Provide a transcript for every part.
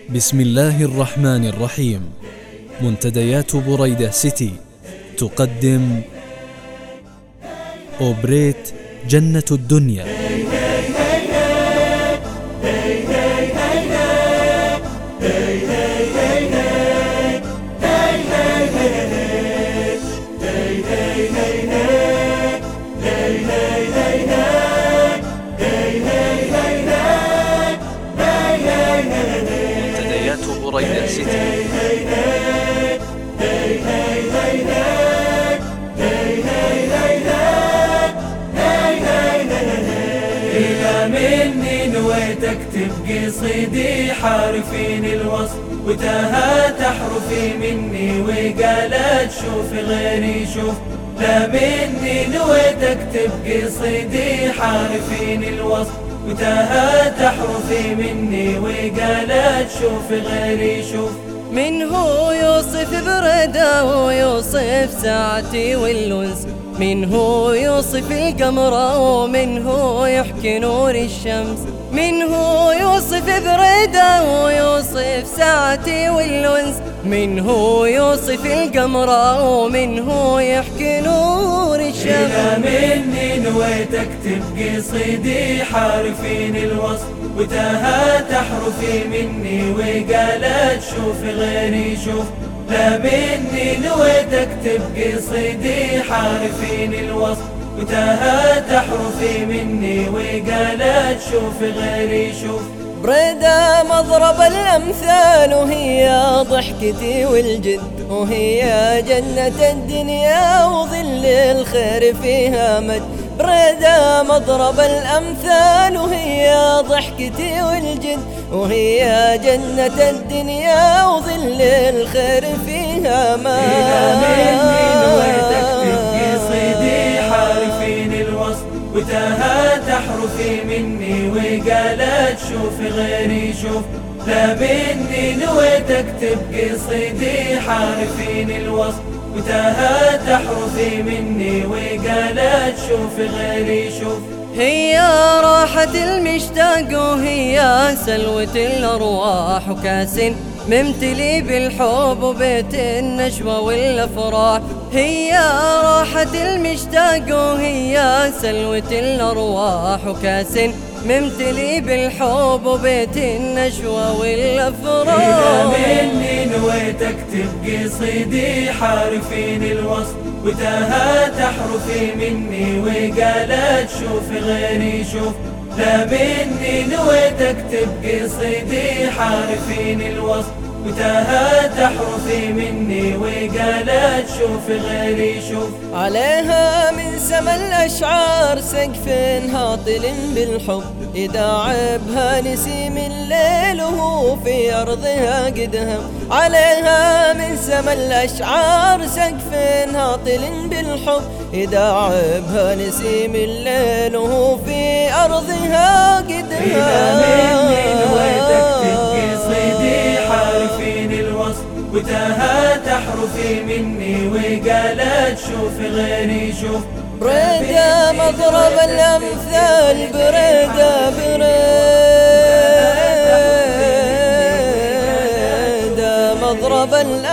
بسم الله الرحمن الرحيم. منتديات بريدة سيتي تقدم أوبريت جنة الدنيا. منتديات بريدة سيتي. إذا مني نويت أكتب قصيدي حارفين الوصف وتاهت أحرفي مني وقالت شوف غيري شوف. لا مني نويت أكتب قصيدي حارفين الوصف وتاهت أحرفي مني وقالت شوف غيري شوف. من هو يوصف برده ويوصف ساعتي والأنس، من هو يوصف القمر ومن هو يحكي نور الشمس، من هو يوصف برده ويوصف ساعتي والأنس، من هو يوصف القمر ومن هو يحكي نور الشمس. إذا مني نويت أكتب قصيدي حارفين الوصف وتاهت أحرفي مني وقالت شوف غيري شوف. لا مني نويت أكتب قصيدي حارفين الوصف وتاهت أحرفي مني وقالت شوف غيري شوف. بريدة مضرب الأمثال وهي ضحكتي والجد، وهي جنة الدنيا وظل الخير فيها مد. بريدة مضرب الأمثال وهي ضحكتي والجد، وهي جنة الدنيا وظل الخير فيها مد. إذا مني نويت أكتب قصيدي حارفين الوصف وتاهت أحرفي مني وقالت شوف غيري شوف. لا مني نويت أكتب قصيدي حارفين الوصف وتاهت أحرفي مني وقالت شوف غيري شوف. هي راحة المشتاق وهي سلوة الأرواح وكاس ممتلي بالحب وبيت النشوة والأفراح. هي راحة المشتاق وهي سلوة الأرواح وكاس ممتلي بالحب وبيت النشوة والأفراح. إذا مني نويت أكتب قصيدي حارفين الوصف وتاهت أحرفي مني وقالت شوف غيري شوف. لا مني نويت أكتب قصيدي حارفين الوصف وتاهت أحرفي مني وقالت شوف غيري شوف. عليها من سما الأشعار سقف هاطل بالحب، يداعبها نسيم الليل وهو في أرضها قدهم. عليها من سما الأشعار سقف هاطل بالحب، يداعبها نسيم الليل وهو في أرضها قدهم. إذا مني نويت أكتب قصيدي حارفين الوصف وتاهت أحرفي مني وقالت شوف غيري شوف. بريدة مضرب الأمثال، بريدة مضرب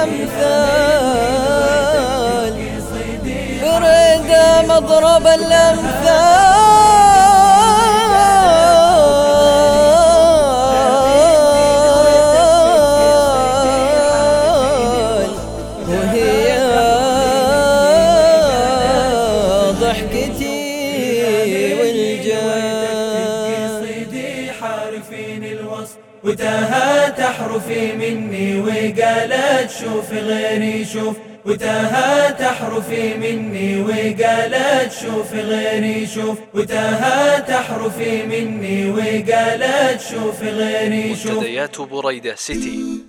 الأمثال، بريدة مضرب الأمثال. وهي ضحكتي قصيدي حارفين الوصف وتاهت أحرفي مني وقالت شوف غيري شوف. وتاهت أحرفي مني وقالت شوف غيري شوف. وتاهت أحرفي مني وقالت شوف غيري شوف. منتديات بريدة سيتي.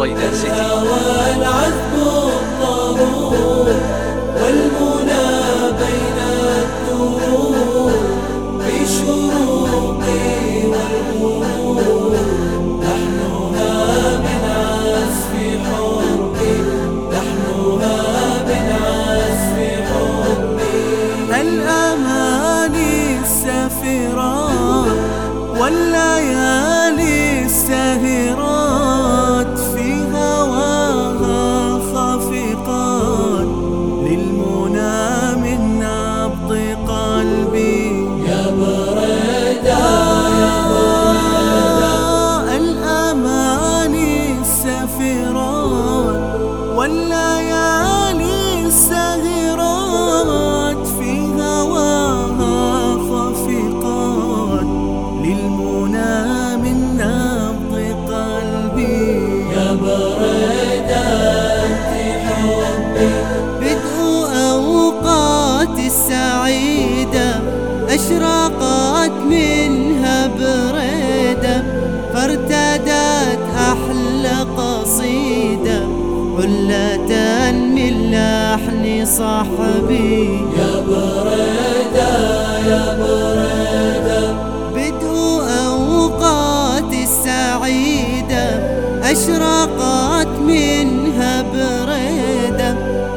بريدة سيتي. الهوى العذب الطهور والمنى بين الدروب بشروقي والغروب لحنها من عزف حبي لحنها من عزف حبي. الأماني السافرات والليالي الساهرات في هواها خافقات للمنى من نبض قلبي يا بريدة يا بريدة. الأماني السافرات والليالي الساهرات في هواها خافقات للمنى من نبض قلبي يا بريدة انت حبي. بدء أوقات السعيدة أشرقت منها بريدة فارتدت أحلى قصيدة حلة من لحن صحبي يا بريدة يا بريدة. بدء أوقات السعيدة أشرقت منها بريدة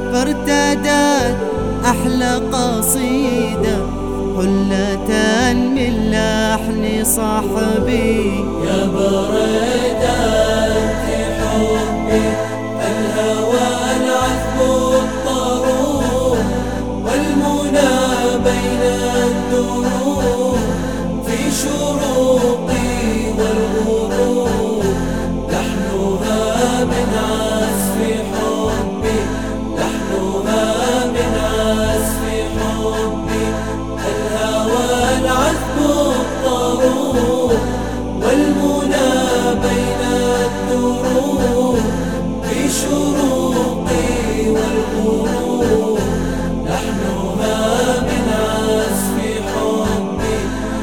فارتدت أحلى قصيدة حلة من لحن صحبي يا بريدة انت حبي. الهوى العذب الطهور والمنى بين الدروب في شروقي والغروب لحنها من عزف حبي لحنها من عزف حبي. الهوى العذب الطهور والمنى بين الدروب في شروقي والغروب لحنها من عزف حبي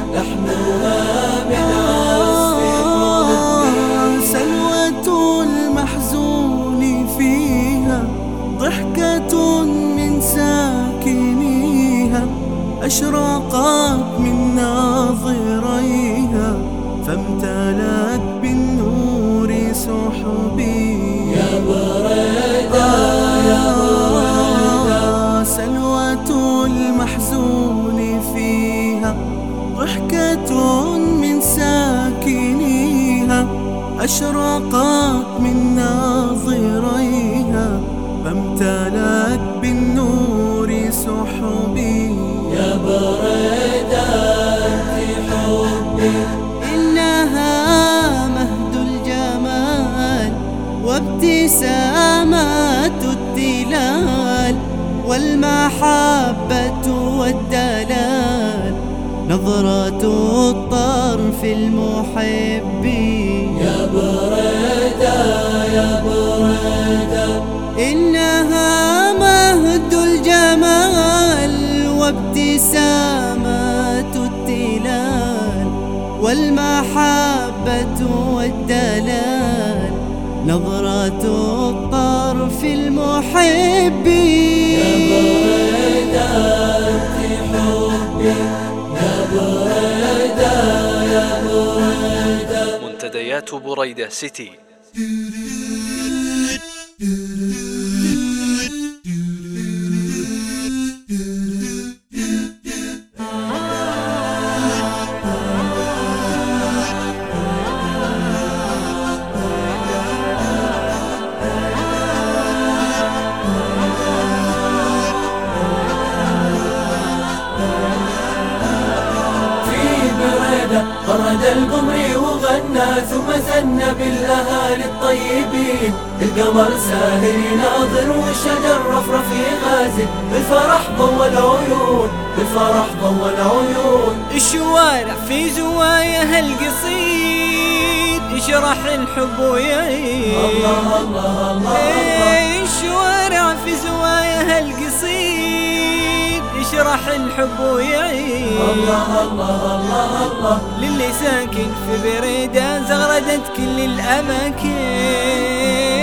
لحنها من عزف حبي. سلوة المحزون فيها ضحكة من ساكنيها أشرقت من ناظريها فامتلأت بالنور سحبي يا بريدة يا بريدة. سلوة المحزون فيها ضحكة من ساكنيها أشرقت من ناظريها فامتلأت بالنور سحبي يا بريدة انت حبي. إنها مهد الجمال وابتسامات التلال والمحبة والدلال نظرة الطرف المحب يا بريدة يا بريدة. إنها مهد الجمال وابتسامات التلال والمحبة والدلال نظرة الطرف المحب يا بريدة انت حبي يا بريدة يا بريدة. منتديات بريدة سيتي. غرد القمر وغنى ثم ثنى بالأهالي الطيبين. القمر ساهر يناظر والشجر رفرف يغازل بالفرح ضوى العيون بالفرح ضوى العيون. الشوارع في زواياها القصيد يشرح الحب ويعيد. الله الله الله. الشوارع في زواياها القصيد يشرح الحب ويعيد. الله الله الله الله. للي ساكن في بريدة زغردت كل الأماكن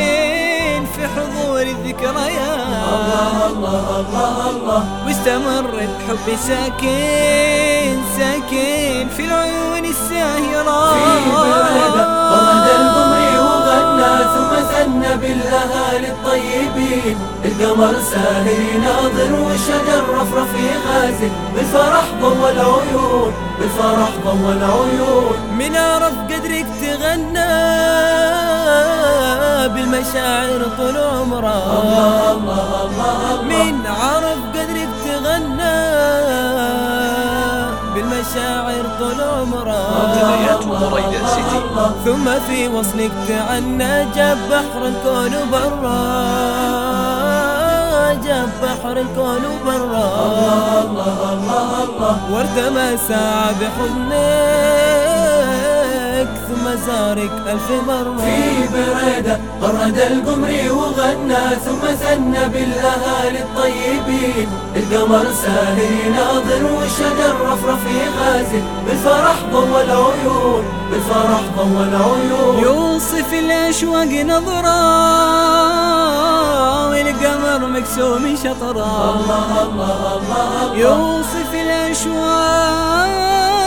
الله الله. واستمر الحب ساكن ساكن في العيون الساهرة، في بريدة برد القمر وغنى ثم ثنى بالأهالي الطيبين. القمر ساهر يناظر والشجر رفرف يغازل، بالفرح ضوى العيون بالفرح ضوى العيون. من عرف قدرك تغنى بالمشاعر طول عمره، الله الله الله. من عرف قدرك تغنى بالمشاعر طول عمره. منتديات بريدة سيتي. ثم في وصلك تعنى جاب بحر الكون وبرا، جاب بحر الكون وبرا. الله الله الله الله. وارتمى ساعة بحضنك ثم زارك ألف مرة. في بريدة برد القمر وغنى ثم ثنى بالأهالي الطيبين. القمر ساهر يناظر والشجر رفرف يغازل، بالفرح ضوى العيون بالفرح ضوى العيون. يوصف الأشواق نظرة والقمر مكسوم شطرة. الله الله الله. يوصف الأشواق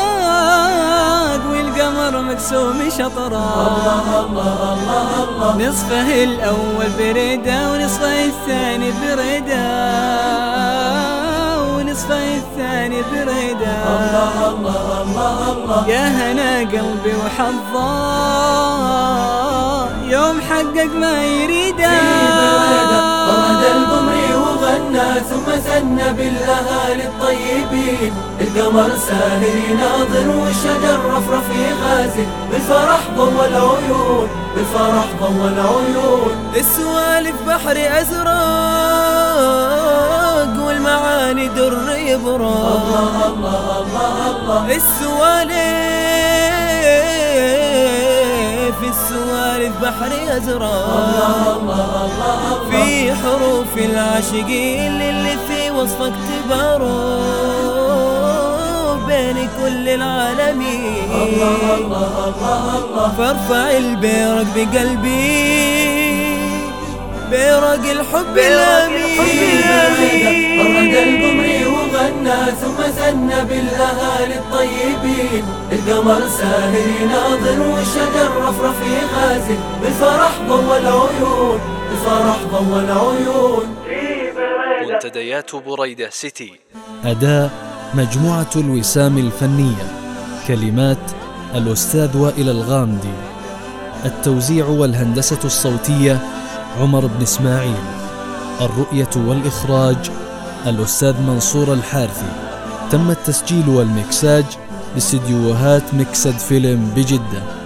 والقمر مكسوم شطرة. الله الله الله الله. نصفه الأول بريدة ونصفه الثاني بريدة، ونصفه الثاني بريدة. الله الله الله الله. يا هنا قلبي وحظه يوم حقق ما يريده. في بريدة برد القمر وغنى ثم ثنى بالأهالي الطيبين. القمر ساهر يناظر والشجر رفرف يغازل، بالفرح ضوى العيون بالفرح ضوى العيون. السوالف بحر أزرق والمعاني در يبرق. الله الله الله الله. السوالف بحر أزرق. الله الله الله. في حروف العاشقين اللي في وصفك تبارو بين كل العالمين. الله الله الله الله. فارفع البيرق بقلبي بيرق الحب الأمين. برد القمر وغنى ثم ثنى بالأهالي الطيبين. القمر ساهر يناظر والشجر رفرف يغازل، بالفرح ضوى العيون بالفرح ضوى العيون. منتديات بريدة سيتي. أداء مجموعة الوسام الفنية. كلمات الأستاذ وائل الغامدي. التوزيع والهندسة الصوتية عمر بن إسماعيل. الرؤية والإخراج الأستاذ منصور الحارثي. تم التسجيل والمكساج باستديوهات مكسد فيلم بجدة.